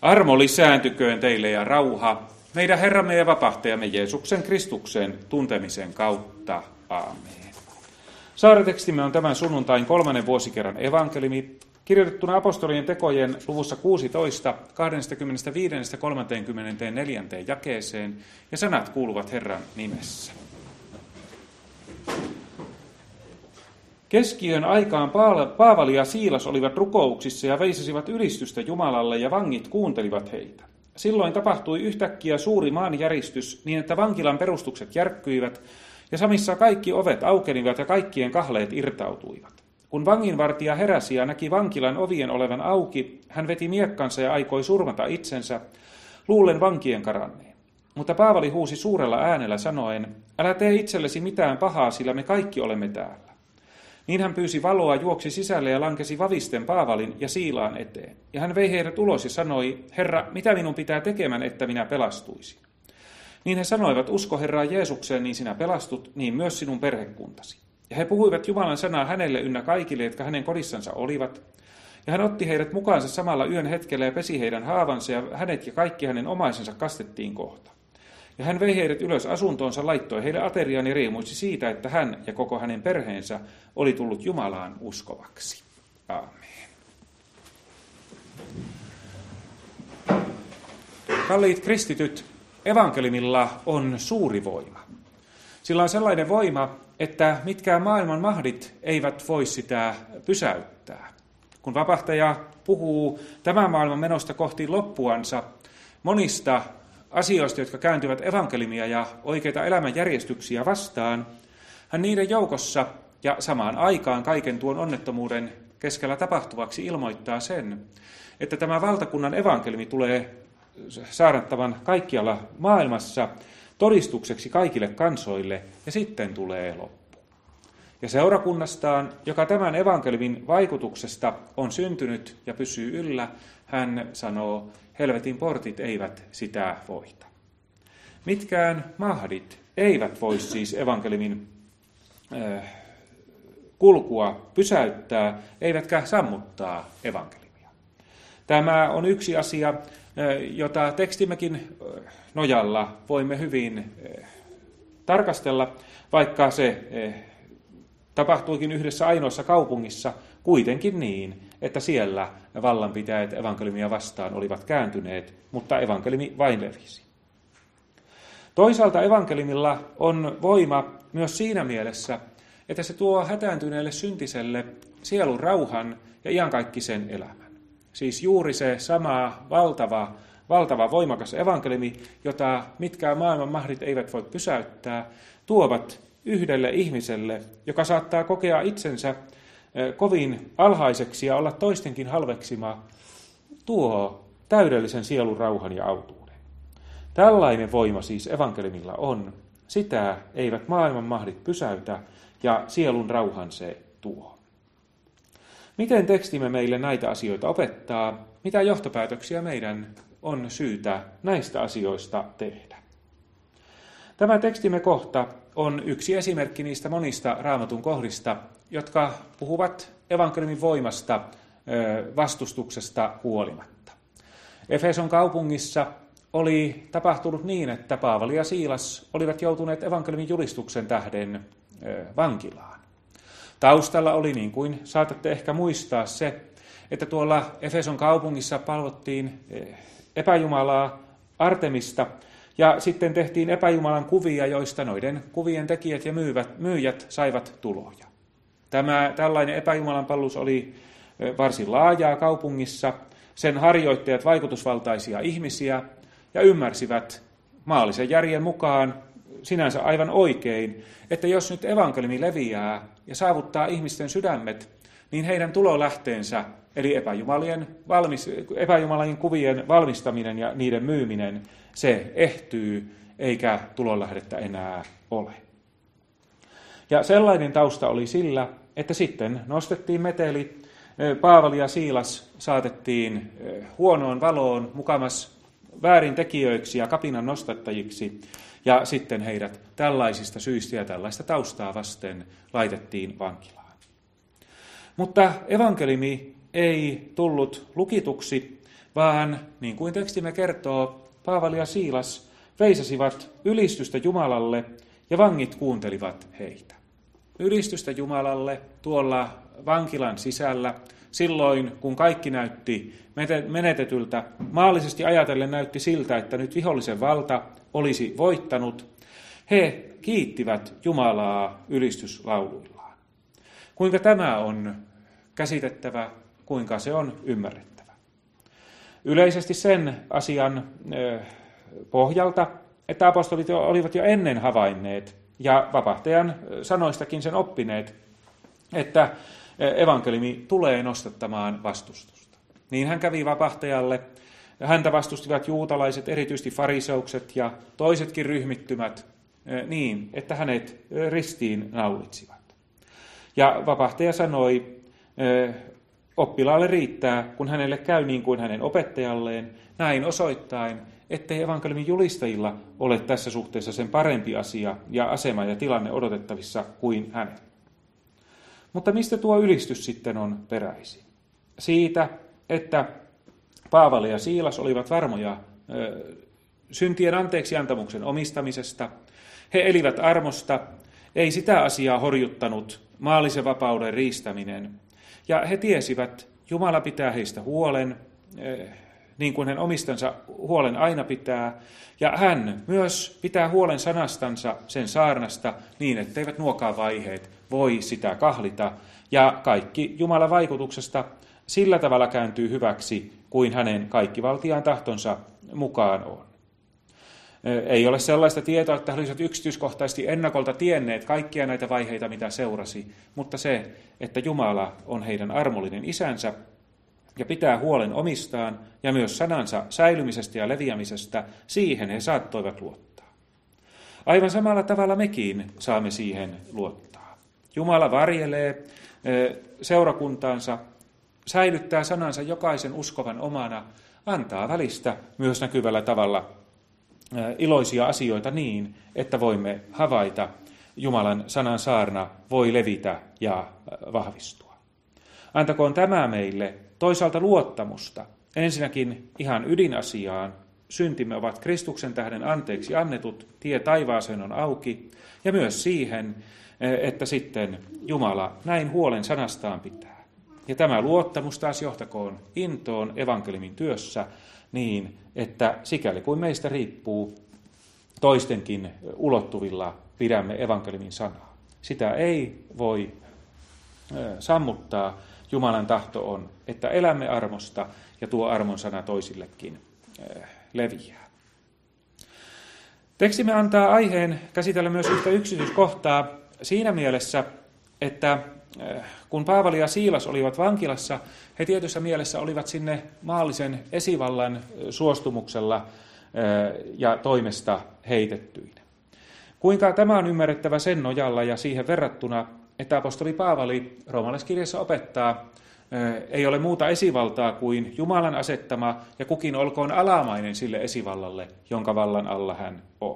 Armo lisääntyköön teille ja rauha meidän Herramme ja vapahtajamme Jeesuksen Kristuksen tuntemisen kautta. Aamen. Saarnatekstimme on tämän sunnuntain 3. vuosikerran evankeliumi, kirjoitettuna apostolien tekojen luvussa 16, 25-34 jakeeseen, ja sanat kuuluvat Herran nimessä. Keskiyön aikaan Paavali ja Siilas olivat rukouksissa ja veisasivat ylistystä Jumalalle, ja vangit kuuntelivat heitä. Silloin tapahtui yhtäkkiä suuri maanjäristys niin, että vankilan perustukset järkkyivät, ja samissa kaikki ovet aukenivat ja kaikkien kahleet irtautuivat. Kun vanginvartija heräsi ja näki vankilan ovien olevan auki, hän veti miekkansa ja aikoi surmata itsensä, luullen vankien karanneen. Mutta Paavali huusi suurella äänellä sanoen, älä tee itsellesi mitään pahaa, sillä me kaikki olemme täällä. Niin hän pyysi valoa, juoksi sisälle ja lankesi vavisten Paavalin ja Siilaan eteen. Ja hän vei heidät ulos ja sanoi, Herra, mitä minun pitää tekemään, että minä pelastuisin? Niin he sanoivat, usko Herraan Jeesukseen, niin sinä pelastut, niin myös sinun perhekuntasi. Ja he puhuivat Jumalan sanaa hänelle ynnä kaikille, jotka hänen kodissansa olivat. Ja hän otti heidät mukaansa samalla yön hetkellä ja pesi heidän haavansa, ja hänet ja kaikki hänen omaisensa kastettiin kohta. Ja hän vei heidät ylös asuntoonsa, laittoi heille ateriaan ja riemuitsi siitä, että hän ja koko hänen perheensä oli tullut Jumalaan uskovaksi. Aamen. Kalliit kristityt, evankeliumilla on suuri voima. Sillä on sellainen voima, että mitkään maailman mahdit eivät voi sitä pysäyttää. Kun vapahtaja puhuu tämän maailman menosta kohti loppuansa monista asioista, jotka kääntyvät evankeliumia ja oikeita elämänjärjestyksiä vastaan, hän niiden joukossa ja samaan aikaan kaiken tuon onnettomuuden keskellä tapahtuvaksi ilmoittaa sen, että tämä valtakunnan evankeliumi tulee saarnattavan kaikkialla maailmassa todistukseksi kaikille kansoille, ja sitten tulee loppu. Ja seurakunnastaan, joka tämän evankeliumin vaikutuksesta on syntynyt ja pysyy yllä, hän sanoo, helvetin portit eivät sitä voita. Mitkään mahdit eivät voi siis evankeliumin kulkua pysäyttää, eivätkä sammuttaa evankeliumia. Tämä on yksi asia, jota tekstimmekin nojalla voimme hyvin tarkastella, vaikka se tapahtuikin yhdessä ainoassa kaupungissa, kuitenkin niin, että siellä vallanpitäjät evankeliumia vastaan olivat kääntyneet, mutta evankeliumi vain levisi. Toisaalta evankeliumilla on voima myös siinä mielessä, että se tuo hätääntyneelle syntiselle sielun rauhan ja iankaikkisen elämän. Siis juuri se sama valtava voimakas evankeliumi, jota mitkään maailman mahdit eivät voi pysäyttää, tuovat yhdelle ihmiselle, joka saattaa kokea itsensä kovin alhaiseksi ja olla toistenkin halveksima, tuo täydellisen sielun rauhan ja autuuden. Tällainen voima siis evankeliumilla on. Sitä eivät maailman mahdit pysäytä ja sielun rauhan se tuo. Miten tekstimme meille näitä asioita opettaa? Mitä johtopäätöksiä meidän on syytä näistä asioista tehdä? Tämä tekstimme kohta on yksi esimerkki niistä monista Raamatun kohdista, jotka puhuvat evankeliumin voimasta vastustuksesta huolimatta. Efeson kaupungissa oli tapahtunut niin, että Paavali ja Siilas olivat joutuneet evankeliumin julistuksen tähden vankilaan. Taustalla oli, niin kuin saatatte ehkä muistaa, se, että tuolla Efeson kaupungissa palvottiin epäjumalaa Artemista, ja sitten tehtiin epäjumalan kuvia, joista noiden kuvien tekijät ja myyjät saivat tuloja. Tällainen epäjumalan palvelus oli varsin laajaa kaupungissa. Sen harjoittajat vaikutusvaltaisia ihmisiä ja ymmärsivät maallisen järjen mukaan sinänsä aivan oikein, että jos nyt evankeliumi leviää ja saavuttaa ihmisten sydämet, niin heidän tulolähteensä, eli epäjumalien kuvien valmistaminen ja niiden myyminen, se ehtyy, eikä tulonlähdettä enää ole. Ja sellainen tausta oli sillä, että sitten nostettiin meteli, Paavali ja Siilas saatettiin huonoon valoon mukamas väärintekijöiksi ja kapinan nostattajiksi, ja sitten heidät tällaisista syistä ja tällaista taustaa vasten laitettiin vankilaan. Mutta evankeliumi ei tullut lukituksi, vaan niin kuin tekstimme kertoo, Paavali ja Siilas veisasivat ylistystä Jumalalle ja vangit kuuntelivat heitä. Ylistystä Jumalalle tuolla vankilan sisällä, silloin kun kaikki näytti menetetyltä, maallisesti ajatellen näytti siltä, että nyt vihollisen valta olisi voittanut, he kiittivät Jumalaa ylistyslauluillaan. Kuinka tämä on käsitettävä, kuinka se on ymmärrettävä? Yleisesti sen asian pohjalta, että apostolit olivat jo ennen havainneet, ja vapahtajan sanoistakin sen oppineet, että evankeliumi tulee nostattamaan vastustusta. Niin hän kävi vapahtajalle, häntä vastustivat juutalaiset, erityisesti fariseukset ja toisetkin ryhmittymät, niin, että hänet ristiin naulitsivat. Ja vapahtaja sanoi, oppilaalle riittää, kun hänelle käy niin kuin hänen opettajalleen, näin osoittain, ettei evankeliumin julistajilla ole tässä suhteessa sen parempi asia ja asema ja tilanne odotettavissa kuin hänellä. Mutta mistä tuo ylistys sitten on peräisin? Siitä, että Paavali ja Siilas olivat varmoja syntien anteeksiantamuksen omistamisesta. He elivät armosta, ei sitä asiaa horjuttanut maallisen vapauden riistäminen. Ja he tiesivät, Jumala pitää heistä huolen, niin kuin hän omistansa huolen aina pitää. Ja hän myös pitää huolen sanastansa, sen saarnasta, niin etteivät nuokaan vaiheet voi sitä kahlita. Ja kaikki Jumalan vaikutuksesta sillä tavalla kääntyy hyväksi, kuin hänen kaikkivaltiaan tahtonsa mukaan on. Ei ole sellaista tietoa, että he olisivat yksityiskohtaisesti ennakolta tienneet kaikkia näitä vaiheita, mitä seurasi, mutta se, että Jumala on heidän armollinen isänsä ja pitää huolen omistaan ja myös sanansa säilymisestä ja leviämisestä, siihen he saattoivat luottaa. Aivan samalla tavalla mekin saamme siihen luottaa. Jumala varjelee seurakuntaansa, säilyttää sanansa jokaisen uskovan omana, antaa välistä myös näkyvällä tavalla iloisia asioita niin, että voimme havaita, Jumalan sanan saarna voi levitä ja vahvistua. Antakoon tämä meille toisaalta luottamusta, ensinnäkin ihan ydinasiaan, syntimme ovat Kristuksen tähden anteeksi annetut, tie taivaaseen on auki, ja myös siihen, että sitten Jumala näin huolen sanastaan pitää. Ja tämä luottamus taas johtakoon intoon evankeliumin työssä niin, että sikäli kuin meistä riippuu, toistenkin ulottuvilla pidämme evankeliumin sanaa. Sitä ei voi sammuttaa. Jumalan tahto on, että elämme armosta ja tuo armon sana toisillekin leviää. Tekstimme antaa aiheen käsitellä myös yhtä yksityiskohtaa siinä mielessä, että kun Paavali ja Siilas olivat vankilassa, he tietyssä mielessä olivat sinne maallisen esivallan suostumuksella ja toimesta heitettyinä. Kuinka tämä on ymmärrettävä sen nojalla ja siihen verrattuna, että apostoli Paavali roomalaiskirjassa opettaa, ei ole muuta esivaltaa kuin Jumalan asettama ja kukin olkoon alamainen sille esivallalle, jonka vallan alla hän on.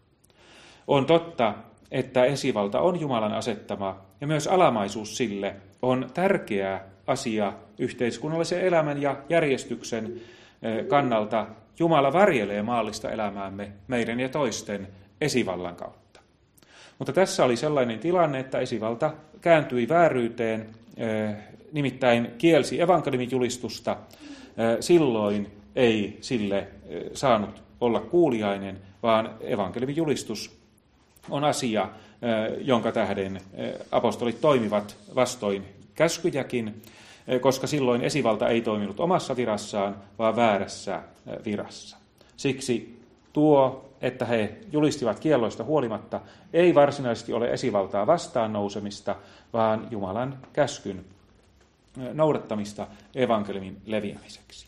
On totta, että esivalta on Jumalan asettama ja myös alamaisuus sille on tärkeä asia yhteiskunnallisen elämän ja järjestyksen kannalta. Jumala varjelee maallista elämäämme meidän ja toisten esivallan kautta. Mutta tässä oli sellainen tilanne, että esivalta kääntyi vääryyteen, nimittäin kielsi evankeliumin julistusta. Silloin ei sille saanut olla kuuliainen, vaan evankeliumin julistus on asia, jonka tähden apostolit toimivat vastoin käskyjäkin, koska silloin esivalta ei toiminut omassa virassaan, vaan väärässä virassa. Siksi tuo, että he julistivat kielloista huolimatta, ei varsinaisesti ole esivaltaa vastaan nousemista, vaan Jumalan käskyn noudattamista evankeliumin leviämiseksi.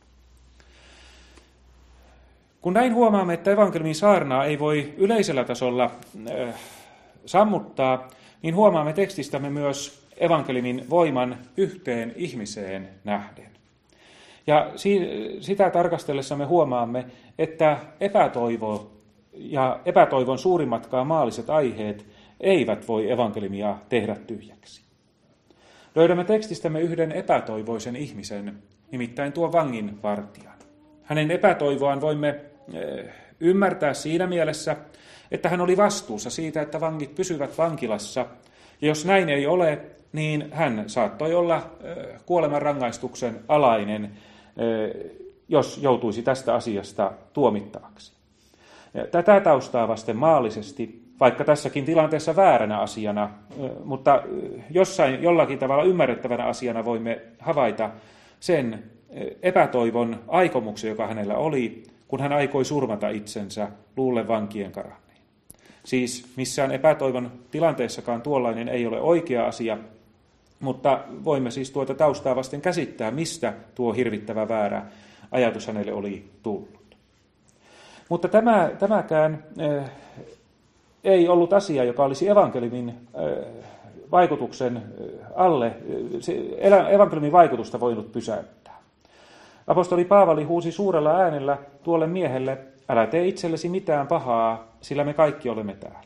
Kun näin huomaamme, että evankeliumin saarnaa ei voi yleisellä tasolla sammuttaa, niin huomaamme tekstistämme myös evankeliumin voiman yhteen ihmiseen nähden. Ja sitä tarkastellessa me huomaamme, että epätoivo ja epätoivon suurimmatkaan maalliset aiheet eivät voi evankeliumia tehdä tyhjäksi. Löydämme tekstistämme yhden epätoivoisen ihmisen, nimittäin tuo vanginvartijan. Hänen epätoivoaan voimme ymmärtää siinä mielessä, että hän oli vastuussa siitä, että vangit pysyvät vankilassa. Ja jos näin ei ole, niin hän saattoi olla kuolemanrangaistuksen alainen, jos joutuisi tästä asiasta tuomittavaksi. Tätä taustaa vasten maallisesti, vaikka tässäkin tilanteessa vääränä asiana, mutta jollakin tavalla ymmärrettävänä asiana voimme havaita sen epätoivon aikomuksen, joka hänellä oli, kun hän aikoi surmata itsensä luulle vankien karanneen. Siis missään epätoivon tilanteessakaan tuollainen ei ole oikea asia, mutta voimme siis tuota taustaa vasten käsittää, mistä tuo hirvittävä väärä ajatus hänelle oli tullut. Mutta tämäkään ei ollut asia, joka olisi evankeliumin vaikutuksen alle, evankeliumin vaikutusta voinut pysäyttää. Apostoli Paavali huusi suurella äänellä tuolle miehelle, älä tee itsellesi mitään pahaa, sillä me kaikki olemme täällä.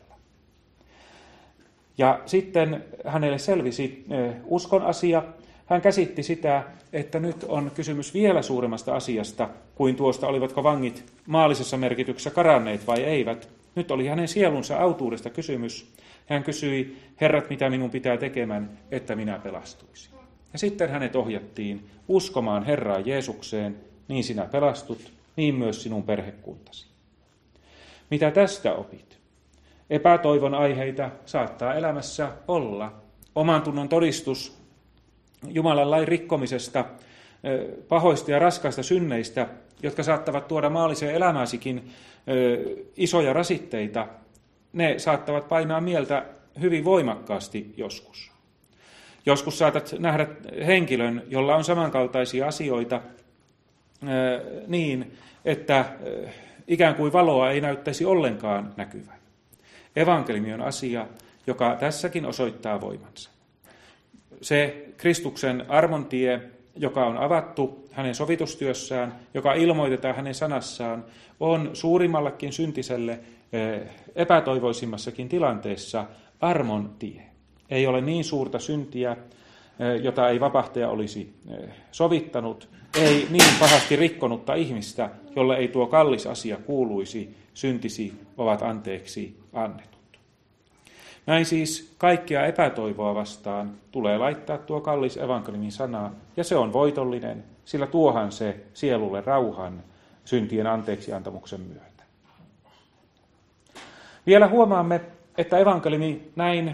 Ja sitten hänelle selvisi uskon asia. Hän käsitti sitä, että nyt on kysymys vielä suuremmasta asiasta kuin tuosta, olivatko vangit maallisessa merkityksessä karanneet vai eivät. Nyt oli hänen sielunsa autuudesta kysymys. Hän kysyi, herrat, mitä minun pitää tekemään, että minä pelastuisin. Ja sitten hänet ohjattiin uskomaan Herraan Jeesukseen, niin sinä pelastut, niin myös sinun perhekuntasi. Mitä tästä opit? Epätoivon aiheita saattaa elämässä olla. Oman tunnon todistus Jumalan lain rikkomisesta, pahoista ja raskaista synneistä, jotka saattavat tuoda maalliseen elämääsikin isoja rasitteita, ne saattavat painaa mieltä hyvin voimakkaasti joskus. Joskus saatat nähdä henkilön, jolla on samankaltaisia asioita niin, että ikään kuin valoa ei näyttäisi ollenkaan näkyvän. Evankeliumi on asia, joka tässäkin osoittaa voimansa. Se Kristuksen armontie, joka on avattu hänen sovitustyössään, joka ilmoitetaan hänen sanassaan, on suurimmallakin syntiselle epätoivoisimmassakin tilanteessa armon tie. Ei ole niin suurta syntiä, jota ei vapahtaja olisi sovittanut, ei niin pahasti rikkonutta ihmistä, jolle ei tuo kallis asia kuuluisi, syntisi ovat anteeksi annetut. Näin siis kaikkea epätoivoa vastaan tulee laittaa tuo kallis evankeliumin sana, ja se on voitollinen, sillä tuohan se sielulle rauhan syntien anteeksiantamuksen myötä. Vielä huomaamme, että evankeliumi näin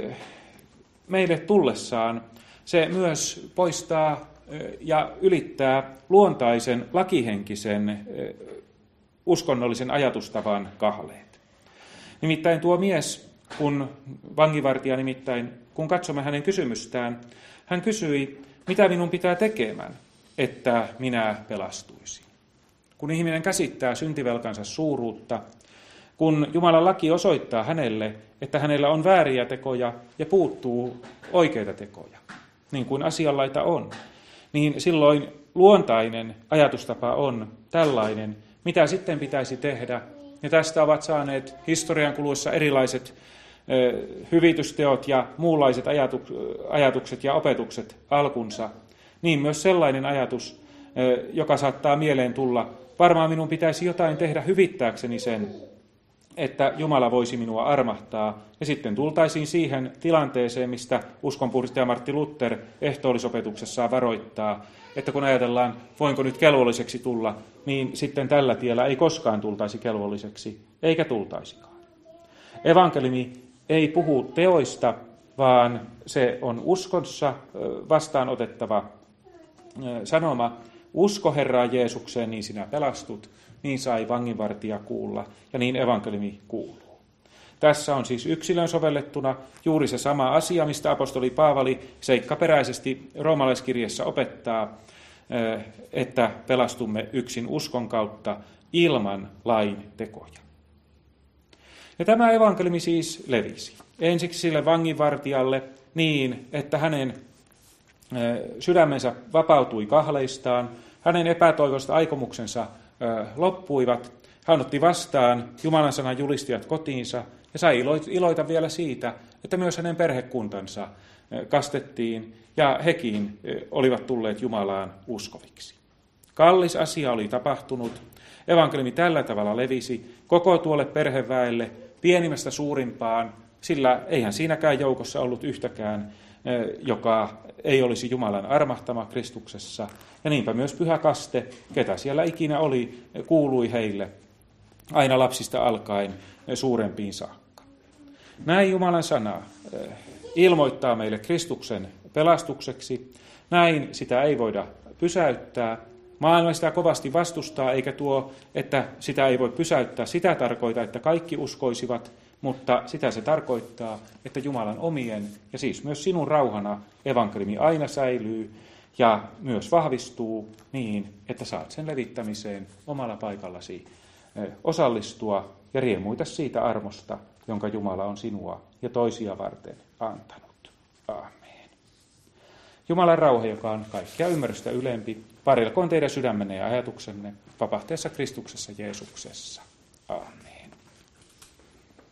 meille tullessaan, se myös poistaa ja ylittää luontaisen lakihenkisen uskonnollisen ajatustavan kahleet. Nimittäin tuo mies, vanginvartija nimittäin, kun katsomme hänen kysymystään, hän kysyi, mitä minun pitää tekemään, että minä pelastuisin. Kun ihminen käsittää syntivelkansa suuruutta, kun Jumalan laki osoittaa hänelle, että hänellä on vääriä tekoja ja puuttuu oikeita tekoja, niin kuin asianlaita on, niin silloin luontainen ajatustapa on tällainen, mitä sitten pitäisi tehdä. Ja tästä ovat saaneet historian kuluessa erilaiset hyvitysteot ja muunlaiset ajatukset ja opetukset alkunsa. Niin myös sellainen ajatus, joka saattaa mieleen tulla, varmaan minun pitäisi jotain tehdä hyvittääkseni sen, että Jumala voisi minua armahtaa. Ja sitten tultaisiin siihen tilanteeseen, mistä uskonpuhdistaja Martti Luther ehtoollisopetuksessaan varoittaa, että kun ajatellaan, voinko nyt kelvolliseksi tulla, niin sitten tällä tiellä ei koskaan tultaisi kelvolliseksi, eikä tultaisikaan. Evankeliumi ei puhu teoista, vaan se on uskossa vastaanotettava sanoma. Usko Herraan Jeesukseen, niin sinä pelastut, niin sai vanginvartija kuulla, ja niin evankeliumi kuuluu. Tässä on siis yksilön sovellettuna juuri se sama asia, mistä apostoli Paavali seikkaperäisesti roomalaiskirjassa opettaa, että pelastumme yksin uskon kautta ilman lain tekoja. Ja tämä evankeliumi siis levisi. Ensiksi sille vanginvartijalle niin, että hänen sydämensä vapautui kahleistaan, hänen epätoivoista aikomuksensa loppuivat, hän otti vastaan Jumalan sanan julistijat kotiinsa ja sai iloita vielä siitä, että myös hänen perhekuntansa kastettiin ja hekin olivat tulleet Jumalaan uskoviksi. Kallis asia oli tapahtunut. Evankeliumi tällä tavalla levisi koko tuolle perheväelle pienimmästä suurimpaan, sillä eihän siinäkään joukossa ollut yhtäkään, joka ei olisi Jumalan armahtama Kristuksessa. Ja niinpä myös pyhä kaste, ketä siellä ikinä oli, kuului heille aina lapsista alkaen suurempiin saakka. Näin Jumalan sana ilmoittaa meille Kristuksen pelastukseksi. Näin sitä ei voida pysäyttää. Maailma sitä kovasti vastustaa, eikä tuo, että sitä ei voi pysäyttää, sitä tarkoita, että kaikki uskoisivat, mutta sitä se tarkoittaa, että Jumalan omien ja siis myös sinun rauhana evankeliumi aina säilyy ja myös vahvistuu niin, että saat sen levittämiseen omalla paikallasi osallistua ja riemuita siitä armosta, jonka Jumala on sinua ja toisia varten antanut. Aamen. Jumalan rauha, joka on kaikkea ymmärrystä ylempi, varjelkoon teidän sydämenne ja ajatuksenne vapahtaessa Kristuksessa Jeesuksessa.